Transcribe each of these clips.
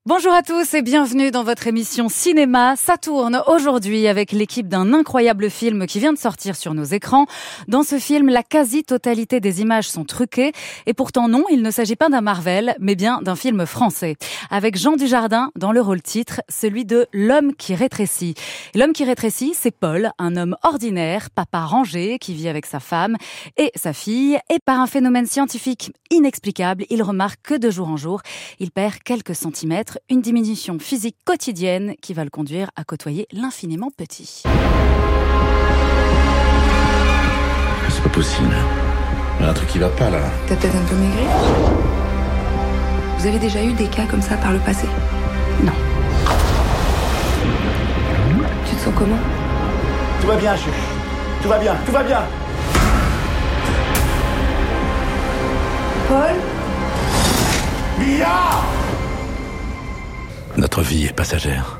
Bonjour à tous et bienvenue dans votre émission Cinéma. Ça tourne aujourd'hui avec l'équipe d'un incroyable film qui vient de sortir sur nos écrans. Dans ce film, la quasi-totalité des images sont truquées et pourtant non, il ne s'agit pas d'un Marvel, mais bien d'un film français. Avec Jean Dujardin dans le rôle titre, celui de L'homme qui rétrécit. L'homme qui rétrécit, c'est Paul, un homme ordinaire, papa rangé, qui vit avec sa femme et sa fille. Et par un phénomène scientifique inexplicable, il remarque que de jour en jour, il perd quelques centimètres. Une diminution physique quotidienne qui va le conduire à côtoyer l'infiniment petit. C'est pas possible. Il y a un truc qui va pas là. T'as peut-être un peu maigri ? Vous avez déjà eu des cas comme ça par le passé ? Non. Tu te sens comment ? Tout va bien, chef. Tout va bien, tout va bien. Paul ? Mia ! Notre vie est passagère.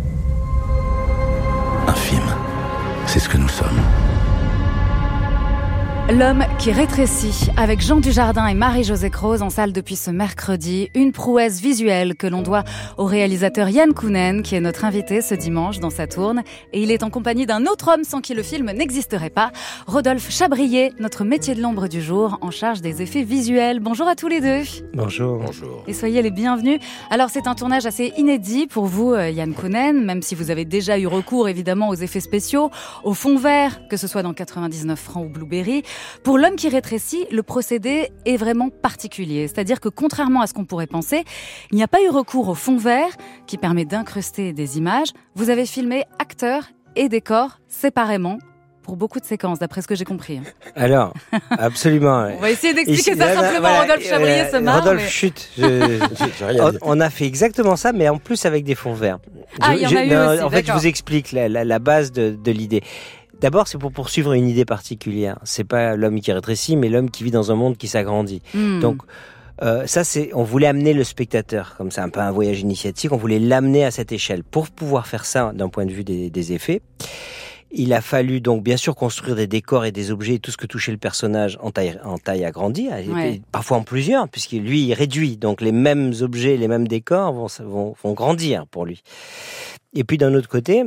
Infime. C'est ce que nous sommes. L'homme qui rétrécit, avec Jean Dujardin et Marie-Josée Croze en salle depuis ce mercredi. Une prouesse visuelle que l'on doit au réalisateur Yann Kounen, qui est notre invité ce dimanche dans Ça tourne. Et il est en compagnie d'un autre homme sans qui le film n'existerait pas, Rodolphe Chabrier, notre métier de l'ombre du jour, en charge des effets visuels. Bonjour à tous les deux. Bonjour. Bonjour. Et soyez les bienvenus. Alors c'est un tournage assez inédit pour vous, Yann Kounen, même si vous avez déjà eu recours évidemment aux effets spéciaux, au fond vert, que ce soit dans 99 francs ou Blueberry. Pour L'homme qui rétrécit, le procédé est vraiment particulier. C'est-à-dire que contrairement à ce qu'on pourrait penser, il n'y a pas eu recours au fond vert qui permet d'incruster des images. Vous avez filmé acteurs et décors séparément pour beaucoup de séquences, d'après ce que j'ai compris. Alors, absolument. On va essayer d'expliquer ça simplement. Voilà, Rodolphe Chabrier se marre. Rodolphe, mais... chut. J'ai rien dit. On a fait exactement ça, mais en plus avec des fonds verts. Ah, il y en a eu aussi, en fait, je d'accord. vous explique la base de l'idée. D'abord, c'est pour poursuivre une idée particulière. C'est pas l'homme qui rétrécit, mais l'homme qui vit dans un monde qui s'agrandit. Donc, on voulait amener le spectateur, comme c'est un peu un voyage initiatique, on voulait l'amener à cette échelle. Pour pouvoir faire ça d'un point de vue des effets, il a fallu donc bien sûr construire des décors et des objets, tout ce que touchait le personnage en taille agrandie, Ouais. parfois en plusieurs, puisqu'il lui il réduit. Donc les mêmes objets, les mêmes décors vont grandir pour lui. Et puis d'un autre côté,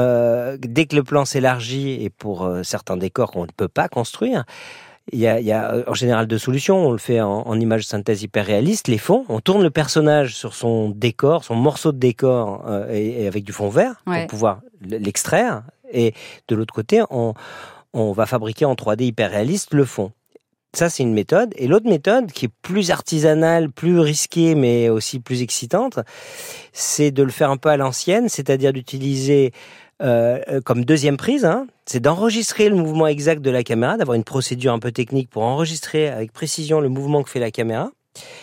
dès que le plan s'élargit, et pour certains décors qu'on ne peut pas construire, il y a en général deux solutions. On le fait en image synthèse hyper réaliste, les fonds. On tourne le personnage sur son décor, son morceau de décor, et avec du fond vert, Ouais. pour pouvoir l'extraire. Et de l'autre côté, on va fabriquer en 3D hyper réaliste le fond. Ça, c'est une méthode. Et l'autre méthode, qui est plus artisanale, plus risquée, mais aussi plus excitante, c'est de le faire un peu à l'ancienne, c'est-à-dire d'utiliser comme deuxième prise, c'est d'enregistrer le mouvement exact de la caméra, d'avoir une procédure un peu technique pour enregistrer avec précision le mouvement que fait la caméra,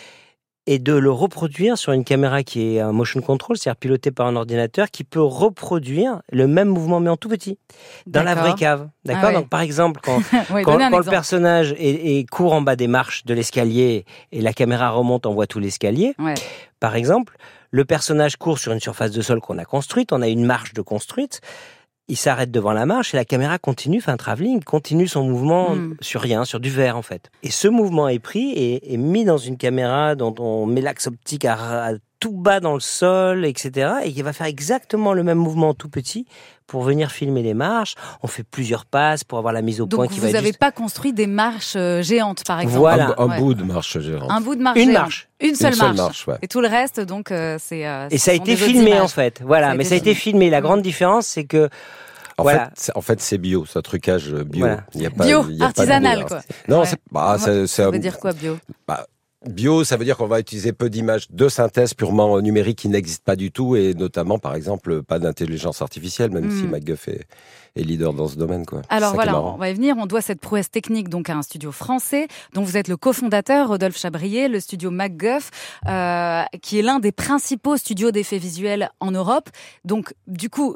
et de le reproduire sur une caméra qui est un motion control, c'est-à-dire pilotée par un ordinateur, qui peut reproduire le même mouvement, mais en tout petit, dans la vraie cave. D'accord ? Ah ouais. Donc, par exemple, quand Oui, quand donnez un le exemple. personnage court en bas des marches de l'escalier et la caméra remonte, on voit tout l'escalier. Ouais. Par exemple, le personnage court sur une surface de sol qu'on a construite, on a une marche de construite, il s'arrête devant la marche et la caméra continue, fait un travelling, continue son mouvement sur rien, sur du verre en fait. Et ce mouvement est pris et mis dans une caméra dont on met l'axe optique à tout bas dans le sol, etc. et qui va faire exactement le même mouvement tout petit pour venir filmer les marches. On fait plusieurs passes pour avoir la mise au point Donc qui vous va être n'avez juste... pas construit des marches géantes, par exemple. Voilà. Un Ouais. bout de marche géante. Un bout de marche Une géante. marche. Une seule seule marche. marche, ouais. Et tout le reste, donc, c'est... Et ça a été filmé en fait. Voilà, mais ça a été filmé. La grande différence, c'est que voilà. En fait, c'est bio, c'est un trucage bio. Voilà. Il y a pas, Bio, il y a pas de artisanal, bio, quoi. Non, Ouais. c'est Ça veut dire quoi, bio ? Bio, ça veut dire qu'on va utiliser peu d'images de synthèse purement numériques qui n'existent pas du tout, et notamment, par exemple, pas d'intelligence artificielle, même si MacGuff est leader dans ce domaine, quoi. Alors C'est ça qui est voilà, marrant. on va y venir. On doit cette prouesse technique donc à un studio français dont vous êtes le cofondateur, Rodolphe Chabrier, le studio MacGuff, qui est l'un des principaux studios d'effets visuels en Europe. Donc du coup,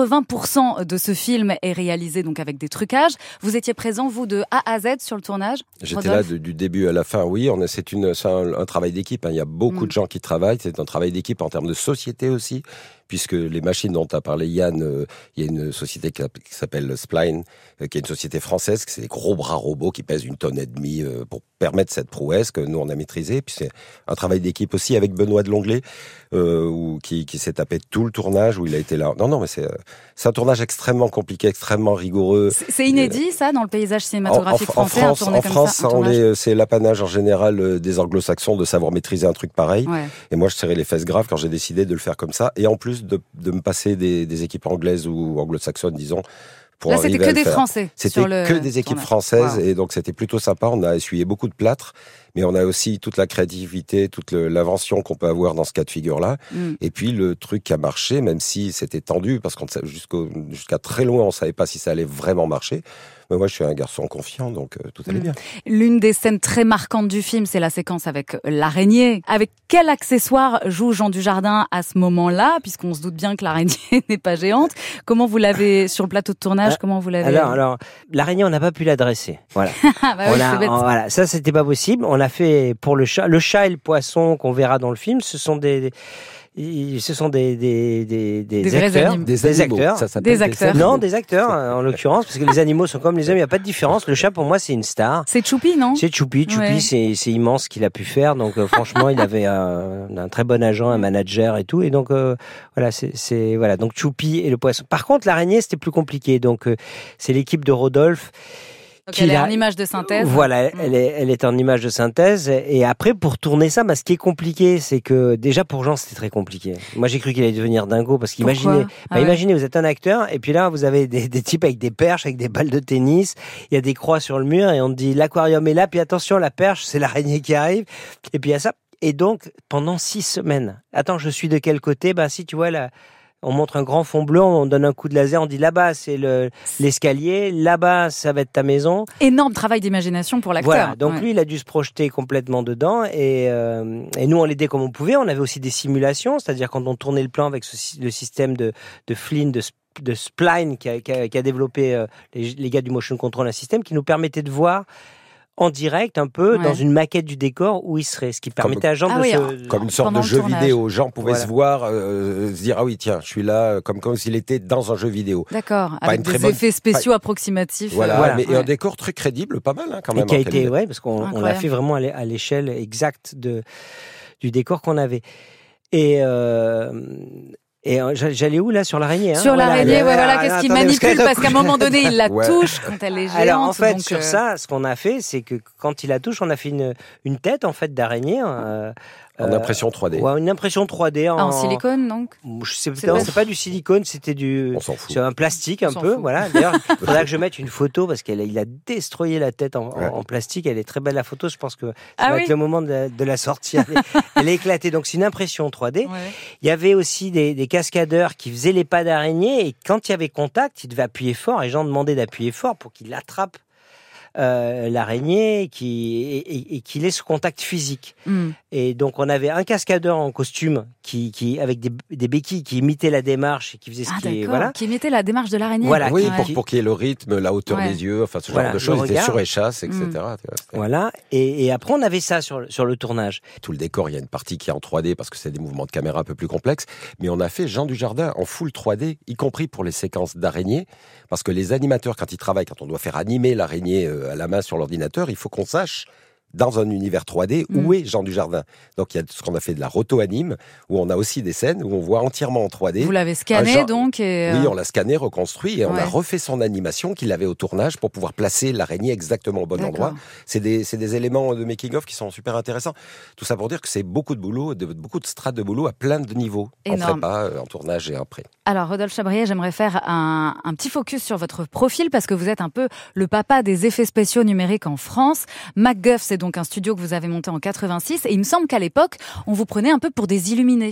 80% de ce film est réalisé donc avec des trucages. Vous étiez présent, vous, de A à Z sur le tournage, J'étais là Rodolphe ? du début à la fin, oui. C'est un travail d'équipe. Il y a beaucoup de gens qui travaillent. C'est un travail d'équipe en termes de société aussi, puisque les machines dont tu as parlé, Yann, il y a une société qui s'appelle Spline, qui est une société française, c'est des gros bras robots qui pèsent 1,5 tonnes pour permettre cette prouesse que nous on a maîtrisée. Puis c'est un travail d'équipe aussi avec Benoît de Longlet, qui s'est tapé tout le tournage, où il a été là. Non, mais c'est un tournage extrêmement compliqué, extrêmement rigoureux. C'est inédit, ça, dans le paysage cinématographique français, en France, ça, c'est l'apanage en général des anglo-saxons de savoir maîtriser un truc pareil. Ouais. Et moi, je serrais les fesses graves quand j'ai décidé de le faire comme ça. Et en plus de me passer des équipes anglaises ou anglo-saxonnes, disons. Là, c'était que des Français. C'était que des équipes françaises. Wow. Et donc, c'était plutôt sympa. On a essuyé beaucoup de plâtre. Mais on a aussi toute la créativité, toute l'invention qu'on peut avoir dans ce cas de figure-là. Et puis, le truc qui a marché, même si c'était tendu, parce qu'on jusqu'à très loin, on savait pas si ça allait vraiment marcher. Mais moi, je suis un garçon confiant, donc tout allait bien. L'une des scènes très marquantes du film, c'est la séquence avec l'araignée. Avec quel accessoire joue Jean Dujardin à ce moment-là, puisqu'on se doute bien que l'araignée n'est pas géante. Comment vous l'avez, sur le plateau de tournage, comment vous l'avez... Alors, l'araignée, on n'a pas pu la dresser. Voilà. C'est bête. Voilà, ça, c'était pas possible. On l'a fait pour le chat. Le chat et le poisson qu'on verra dans le film, ce sont des acteurs, des acteurs. Ça s'appelle des acteurs. Non, des acteurs en l'occurrence, parce que les animaux sont comme les hommes, il n'y a pas de différence. Le chat, pour moi, c'est une star. C'est Choupi, non? C'est Choupi. Ouais. C'est immense ce qu'il a pu faire. Donc franchement, il avait un très bon agent, un manager et tout. Et donc voilà. Donc Choupi et le poisson. Par contre, l'araignée, c'était plus compliqué. Donc c'est l'équipe de Rodolphe. Donc elle est en image de synthèse. Voilà, elle est en image de synthèse. Et après, pour tourner ça, ce qui est compliqué, c'est que déjà pour Jean, c'était très compliqué. Moi, j'ai cru qu'il allait devenir dingo parce qu'imaginez, imaginez, vous êtes un acteur et puis là, vous avez des types avec des perches, avec des balles de tennis. Il y a des croix sur le mur et on te dit l'aquarium est là. Puis attention, la perche, c'est l'araignée qui arrive. Et puis il y a ça. Et donc, pendant 6 semaines. Attends, je suis de quel côté? Si tu vois là. On montre un grand fond bleu, on donne un coup de laser, on dit là-bas c'est l'escalier, là-bas ça va être ta maison. Énorme travail d'imagination pour l'acteur. Voilà, donc lui il a dû se projeter complètement dedans et nous on l'aidait comme on pouvait. On avait aussi des simulations, c'est-à-dire quand on tournait le plan avec le système de Flynn, de Spline qui a développé les gars du Motion Control, un système qui nous permettait de voir en direct un peu dans une maquette du décor où il serait, ce qui permettait à Jean comme une sorte de jeu vidéo. Jean pouvait se voir, se dire ah oui tiens je suis là, comme s'il était dans un jeu vidéo. D'accord, avec des effets spéciaux approximatifs. Voilà. Mais un décor très crédible, pas mal quand même. Et qui a été parce qu'on l'a fait vraiment à l'échelle exacte du décor qu'on avait. Et j'allais où là sur l'araignée Sur l'araignée, voilà, qu'est-ce qu'il manipule parce qu'à un moment donné il la touche quand elle est géante. Alors en fait sur ça, ce qu'on a fait, c'est que quand il la touche, on a fait une tête en fait d'araignée. En impression 3D. Ouais, une impression 3D en silicone donc. C'est pas du silicone, c'était c'est un plastique un peu. Voilà. D'ailleurs, il faudra que je mette une photo parce qu'il a destroyé la tête en plastique. Elle est très belle la photo. Je pense que ça va être le moment de la sortie. Elle est éclatée. Donc c'est une impression 3D. Ouais. Il y avait aussi des cascadeurs qui faisaient les pas d'araignée et quand il y avait contact, ils devaient appuyer fort. Et Jean demandait d'appuyer fort pour qu'il attrape l'araignée et qu'il ait ce contact physique. Et donc on avait un cascadeur en costume qui avec des béquilles qui imitait la démarche et qui faisait qui imitait la démarche de l'araignée. Voilà, pour qu'il y ait le rythme, la hauteur des yeux, enfin ce genre de choses, il était sur échasse, etc. Voilà. Et après on avait ça sur le tournage. Tout le décor, il y a une partie qui est en 3D parce que c'est des mouvements de caméra un peu plus complexes, mais on a fait Jean Dujardin en full 3D, y compris pour les séquences d'araignées, parce que les animateurs quand ils travaillent, quand on doit faire animer l'araignée à la main sur l'ordinateur, il faut qu'on sache dans un univers 3D où est Jean Dujardin. Donc il y a ce qu'on a fait de la roto-anime, où on a aussi des scènes où on voit entièrement en 3D. Vous l'avez scanné donc Oui, on l'a scanné, reconstruit, et on a refait son animation qu'il avait au tournage pour pouvoir placer l'araignée exactement au bon endroit. C'est des éléments de making-of qui sont super intéressants. Tout ça pour dire que c'est beaucoup de boulot, beaucoup de strates de boulot à plein de niveaux. En prépa, en tournage et après. Alors Rodolphe Chabrier, j'aimerais faire un petit focus sur votre profil parce que vous êtes un peu le papa des effets spéciaux numériques en France. MacGuff, c'est donc un studio que vous avez monté en 86 et il me semble qu'à l'époque, on vous prenait un peu pour des illuminés.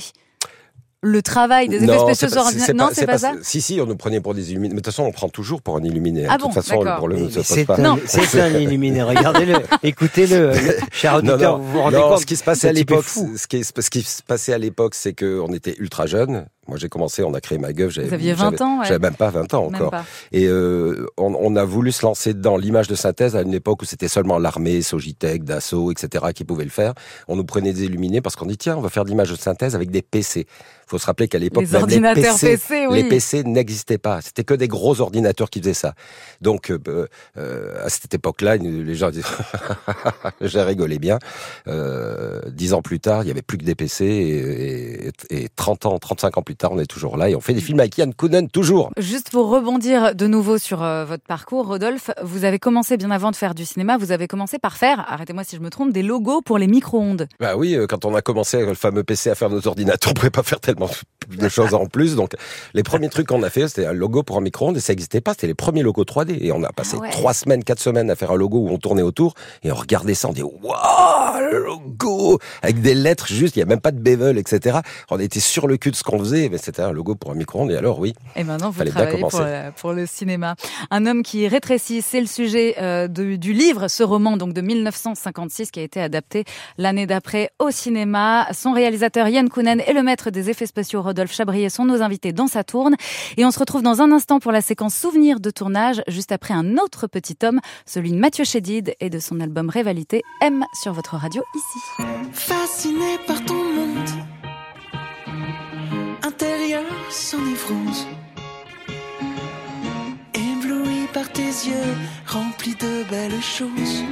Le travail des effets spéciaux sur ordinateur. Non, c'est pas ça. Si, on nous prenait pour des illuminés. Mais de toute façon, on prend toujours pour un illuminé. Ah de toute façon, le problème ne se pose pas. C'est un illuminé. Regardez-le, écoutez-le, cher auditeur. Vous vous rendez compte? Ce qui se passait à l'époque, c'est qu'on était ultra jeunes. Moi, j'ai commencé, on a créé MacGuff. Vous aviez 20 ans, ouais. J'avais même pas 20 ans encore. Et on a voulu se lancer dans l'image de synthèse à une époque où c'était seulement l'armée, Sogitech, Dassault, etc. qui pouvaient le faire. On nous prenait des illuminés parce qu'on dit, tiens, on va faire de l'image de synthèse avec des PC. Faut se rappeler qu'à l'époque, les ordinateurs PC, oui. Les PC n'existaient pas. C'était que des gros ordinateurs qui faisaient ça. Donc, à cette époque-là, les gens disaient, j'ai rigolé bien. 10 ans plus tard, il y avait plus que des PC et 35 ans plus tard, on est toujours là et on fait des films avec Yann Kounen, toujours. Juste pour rebondir de nouveau sur votre parcours, Rodolphe, vous avez commencé bien avant de faire du cinéma, vous avez commencé par faire, arrêtez-moi si je me trompe, des logos pour les micro-ondes. Bah oui, quand on a commencé avec le fameux PC à faire nos ordinateurs, on pouvait pas faire tellement de choses en plus. Donc, les premiers trucs qu'on a fait, c'était un logo pour un micro-ondes et ça n'existait pas. C'était les premiers logos 3D. Et on a passé 4 semaines à faire un logo où on tournait autour et on regardait ça, on dit waouh, le logo! Avec des lettres juste, il n'y a même pas de bevel, etc. On était sur le cul de ce qu'on faisait, mais c'était un logo pour un micro-ondes et alors oui. Et maintenant, vous travaillez pour le cinéma. Un homme qui rétrécit, c'est le sujet du livre, ce roman donc de 1956 qui a été adapté l'année d'après au cinéma. Son réalisateur Yann Kounen et le maître des effets spéciaux Rodolphe Chabrier sont nos invités dans Saturne. Et on se retrouve dans un instant pour la séquence souvenirs de tournage, juste après un autre petit homme, celui de Mathieu Chédid et de son album Rivalité, M sur votre radio ici. Fasciné par ton monde intérieur sans névrose, ébloui par tes yeux remplis de belles choses.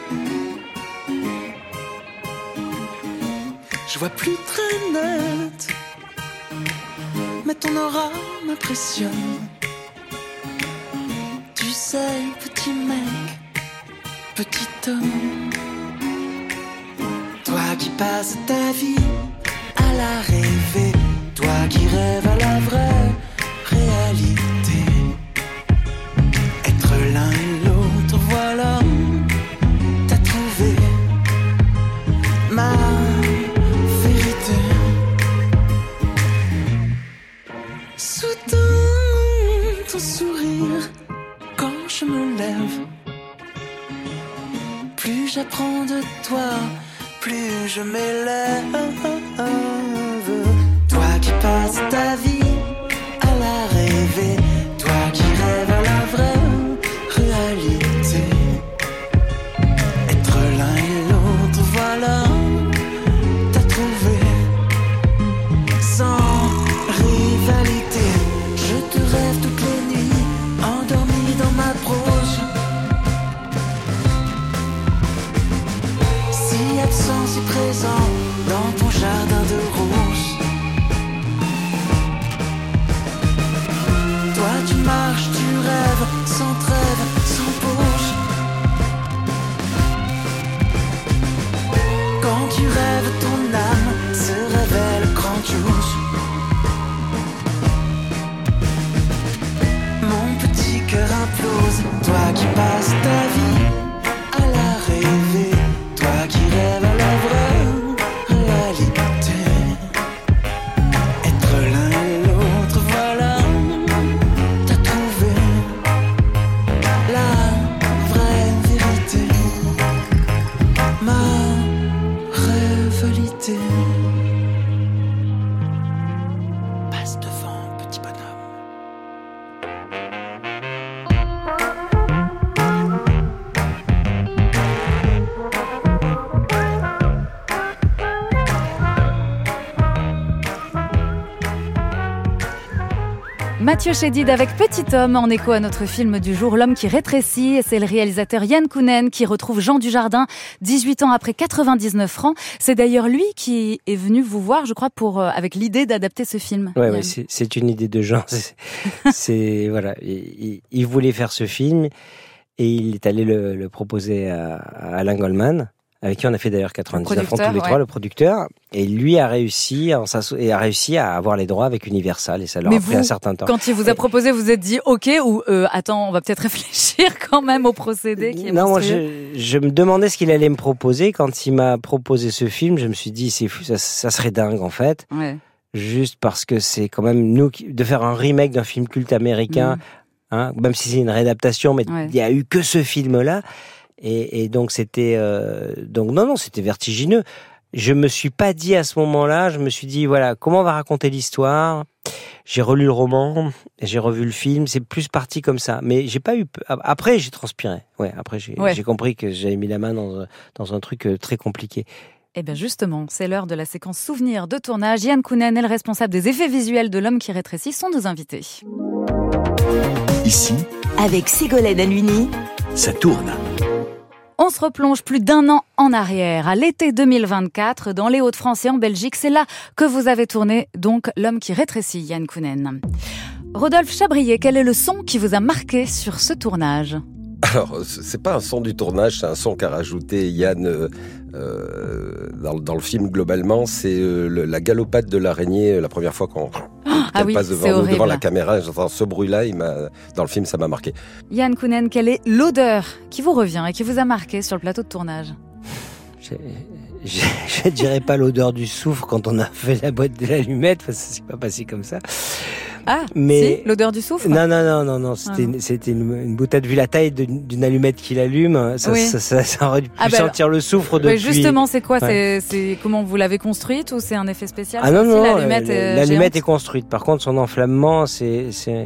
Je vois plus très net, mais ton aura m'impressionne. Tu sais, petit mec, petit homme, toi qui passes ta vie à la rêver, toi qui rêves à la vraie réalité. Être l'un et l'autre, voilà, t'as trouvé ma vérité. Soudain, ton sourire, quand je me lève, plus j'apprends de toi, plus je m'élève. Toi qui passes ta vie à la rêver, toi qui rêves à la vraie réalité. Être l'un et l'autre, voilà, t'as trouvé sans rivalité. Je te rêve toutes les nuits, endormi dans ma prose. Si absent, si présent dans ton jardin de roses. Toi tu marches, tu rêves, sans trêve, sans pause. Quand tu rêves, ton âme se révèle grandiose. Mon petit cœur implose, toi qui passes ta vie à la rêver, toi qui rêves à la vraie réalité. Être l'un et l'autre, voilà, t'as trouvé la vraie vérité, ma rivalité. Passe devant, petit bonhomme. Mathieu Chédid avec Petit Homme, en écho à notre film du jour, L'homme qui rétrécit. Et c'est le réalisateur Yann Kounen qui retrouve Jean Dujardin 18 ans après 99 francs. C'est d'ailleurs lui qui est venu vous voir, je crois, avec l'idée d'adapter ce film. Ouais, c'est une idée de Jean. C'est voilà, il voulait faire ce film et il est allé le proposer à Alain Goldman, avec qui on a fait d'ailleurs 99 francs tous les trois, le producteur. Et lui a réussi à avoir les droits avec Universal et ça leur a pris un certain temps. Quand il vous a proposé, vous êtes dit OK ou attends, on va peut-être réfléchir quand même au procédé qui est Non, moi monstrueux. je me demandais ce qu'il allait me proposer. Quand il m'a proposé ce film, je me suis dit c'est fou, ça serait dingue en fait. Ouais. Juste parce que c'est quand même de faire un remake d'un film culte américain, hein, même si c'est une réadaptation, mais il y a eu que ce film-là. Et donc c'était c'était vertigineux. Je me suis pas dit à ce moment-là, je me suis dit voilà, comment on va raconter l'histoire. j'ai relu le roman, j'ai revu le film, c'est plus parti comme ça. Mais j'ai pas eu... Après, j'ai transpiré. Ouais, après, j'ai compris que j'avais mis la main dans un truc très compliqué. Eh bien justement, c'est l'heure de la séquence souvenir de tournage. Yann Kounen est le responsable des effets visuels de L'Homme qui rétrécit, sont nos invités. Ici, avec Ségolène Aluni, ça tourne. On se replonge plus d'1 an en arrière, à l'été 2024, dans les Hauts-de-France et en Belgique. C'est là que vous avez tourné, donc, L'Homme qui rétrécit, Yann Kounen. Rodolphe Chabrier, quel est le son qui vous a marqué sur ce tournage ? Alors, c'est pas un son du tournage, c'est un son qu'a rajouté Yann dans le film globalement. C'est la galopade de l'araignée la première fois qu'elle passe devant la caméra. J'entends ce bruit-là, dans le film, ça m'a marqué. Yann Kounen, quelle est l'odeur qui vous revient et qui vous a marqué sur le plateau de tournage ? Je dirais pas l'odeur du soufre quand on a fait la boîte de l'allumette, parce que c'est pas passé comme ça. Ah, mais si, l'odeur du soufre ? Non. C'était une boutade, vu la taille d'une allumette qui l'allume, ça aurait pu sentir le soufre depuis. Justement, c'est quoi ? C'est comment vous l'avez construite ou c'est un effet spécial ? L'allumette est construite. Par contre, son enflammement, c'est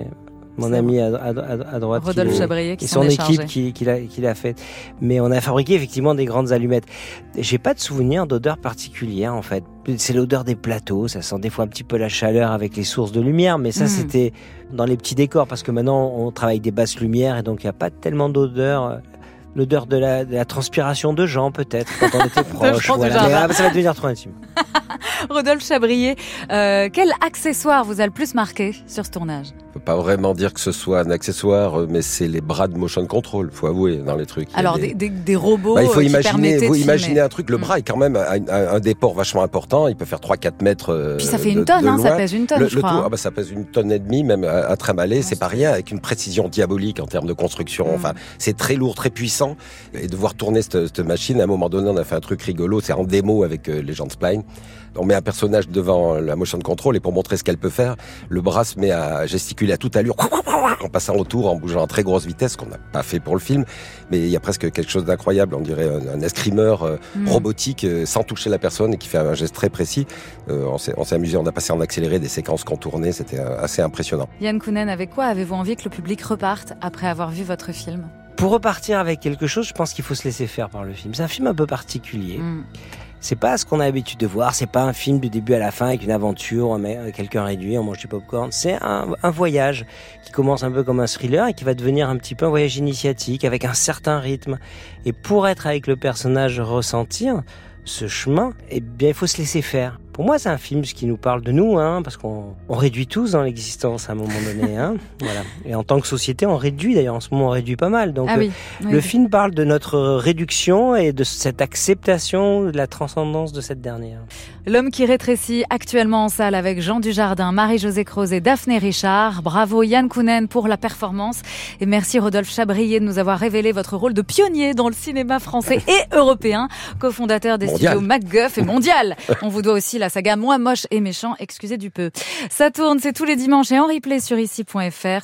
mon ami à droite, Rodolphe Chabrier, et son équipe qui l'a fait. Mais on a fabriqué effectivement des grandes allumettes. J'ai pas de souvenir d'odeur particulière en fait. C'est l'odeur des plateaux, ça sent des fois un petit peu la chaleur avec les sources de lumière, mais ça c'était dans les petits décors parce que maintenant on travaille des basses lumières et donc il n'y a pas tellement d'odeur. L'odeur de la transpiration de Jean, peut-être, quand on était proche. Voilà. Mais ça va devenir trop intime. Rodolphe Chabrier, quel accessoire vous a le plus marqué sur ce tournage ? On peut pas vraiment dire que ce soit un accessoire, mais c'est les bras de motion control, faut avouer, dans les trucs. Alors, des robots il faut qui permettaient de imaginer un truc, le bras est quand même un déport vachement important, il peut faire 3-4 mètres. Puis ça fait une tonne, ça pèse une tonne, je crois. Ça pèse 1,5 tonnes, même à trimballer, c'est pas rien, avec une précision diabolique en termes de construction. Enfin, c'est très lourd, très puissant. Et de voir tourner cette machine, à un moment donné, on a fait un truc rigolo, c'est en démo avec les gens de Spline. On met un personnage devant la motion control et pour montrer ce qu'elle peut faire, le bras se met à gesticuler à toute allure, en passant autour, en bougeant à très grosse vitesse, qu'on n'a pas fait pour le film. Mais il y a presque quelque chose d'incroyable, on dirait un escrimeur robotique sans toucher la personne et qui fait un geste très précis. On s'est amusé, on a passé en accéléré des séquences qu'on tournait, c'était assez impressionnant. Yann Kounen, avec quoi avez-vous envie que le public reparte après avoir vu votre film ? Pour repartir avec quelque chose, je pense qu'il faut se laisser faire par le film. C'est un film un peu particulier. C'est pas ce qu'on a l'habitude de voir. C'est pas un film du début à la fin avec une aventure, quelqu'un réduit, on mange du popcorn. C'est un voyage qui commence un peu comme un thriller et qui va devenir un petit peu un voyage initiatique avec un certain rythme. Et pour être avec le personnage, ressentir ce chemin, eh bien, il faut se laisser faire. Pour moi, c'est un film qui nous parle de nous, parce qu'on réduit tous dans l'existence à un moment donné. Voilà. Et en tant que société, on réduit, d'ailleurs, en ce moment, on réduit pas mal. Donc, le film parle de notre réduction et de cette acceptation de la transcendance de cette dernière. L'Homme qui rétrécit, actuellement en salle avec Jean Dujardin, Marie-Josée Croze et Daphné Richard. Bravo Yann Kounen pour la performance. Et merci Rodolphe Chabrier de nous avoir révélé votre rôle de pionnier dans le cinéma français et européen, cofondateur des studios MacGuff et Mondial. On vous doit aussi la saga Moi moche et méchant, excusez du peu. Ça tourne, c'est tous les dimanches et en replay sur ici.fr.